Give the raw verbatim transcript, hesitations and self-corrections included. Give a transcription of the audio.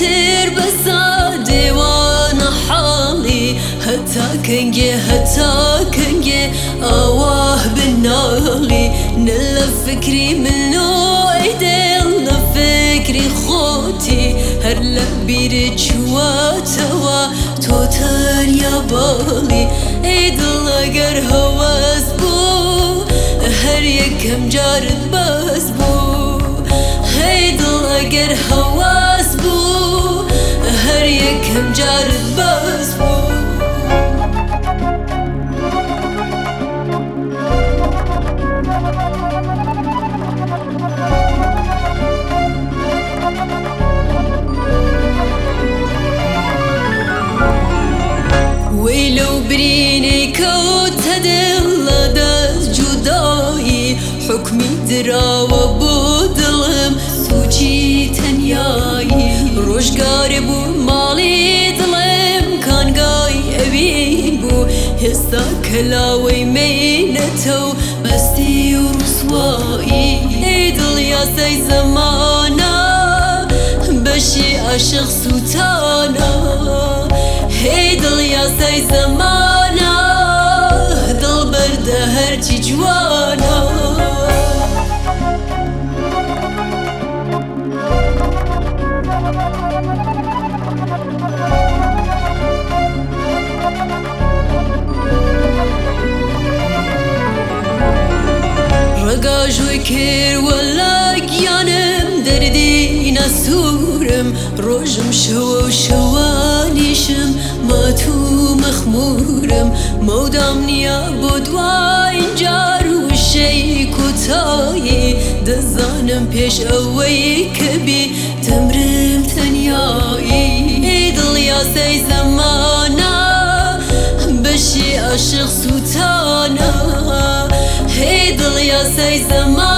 تر بسا ديوانا حالي هتا كنجي هتا كنجي آواه بنالي نلا فكري منو ايدل فكري خوتي هر لبير جواتوا توتر يا بالي ايدل اگر هواز بو هر يكم جارد بس بو ايدل اگر هواز بو هر يكم جارد بس بو ويلو بريني كوت هدل داز جداي حكمي دراوة بودلم سوچي تنياي روش قاربو مالي ظلم كان قاي أبين بو هستا كلاوي مينتو بستي ورسوائي ايدل يا سي زمانا بشي عشق سوتانا هيدل يا سي زمانا دل برد هرچي جوانا رقا جوي كير ولا قيانم دردي نسورم روجم شوا وشوانيشم ماتو مخمورم مودام نيا بودواين جار وشي كوتاي دزانم بيش اوي كبي تمرم تنياي ايدل يا سي زمانا بشي عشق سوتانا ايدل يا سي زمانا